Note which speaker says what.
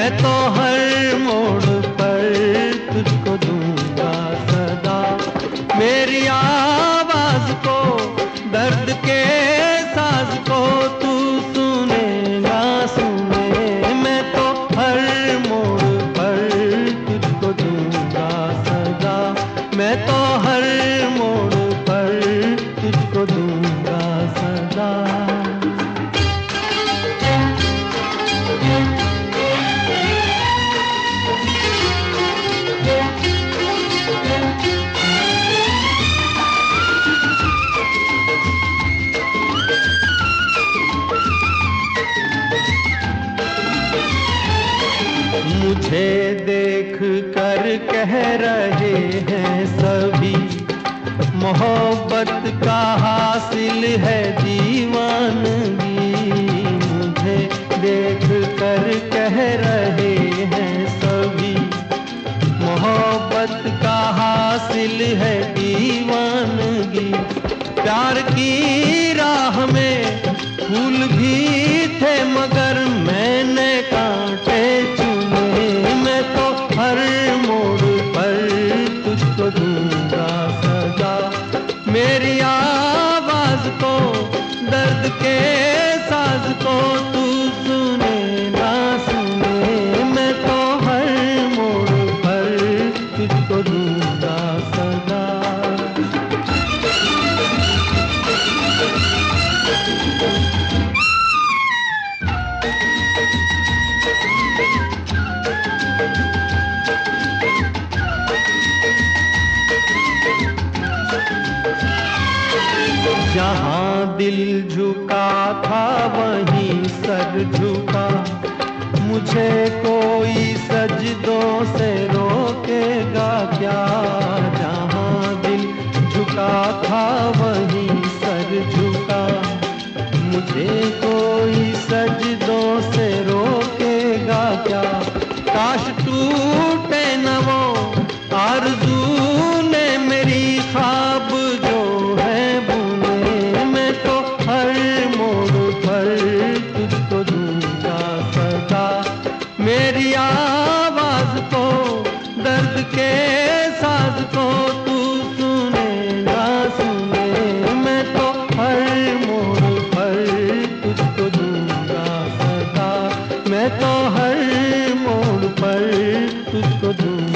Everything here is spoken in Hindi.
Speaker 1: मैं तो हर मोड़ पर तुझको दूंगा सदा। मेरी आवाज को, दर्द के साज को तू सुनेगा सुने। मैं तो हर मोड़ पर तुझको दूंगा सदा। मैं तो हर मोड़ पर तुझको दूंगा सदा। मुझे देख कर कह रहे हैं सभी, मोहब्बत का हासिल है दीवानगी। मुझे देख कर कह रहे हैं सभी, मोहब्बत का हासिल है दीवानगी। प्यार की राह में फूल भी थे मगर मैंने कांटे चुने। मैं तो हर मोड़ पर तुझको दूंगा सजा। मेरी आवाज को, दर्द के साज को तू सुने ना सुने। मैं तो हर मोड़ पर तुझको दूंगा सजा। जहाँ दिल झुका था वहीं सर झुका, मुझे कोई सजदों से रोकेगा क्या। जहाँ दिल झुका था वहीं सर झुका, मुझे कोई सजदों से रोकेगा क्या। काश टूटे न वो आरज़ू ने मेरी ख्वाब जो है बुने। मैं तो हर मोड़ पर तुझको दूंगा सदा। मेरी आवाज को, दर्द के साज को तू सुनेगा सुने। मैं तो हर मोड़ पर तुझको दूंगा सदा। मैं तो हर मोड़ पर तुझको दूंगा।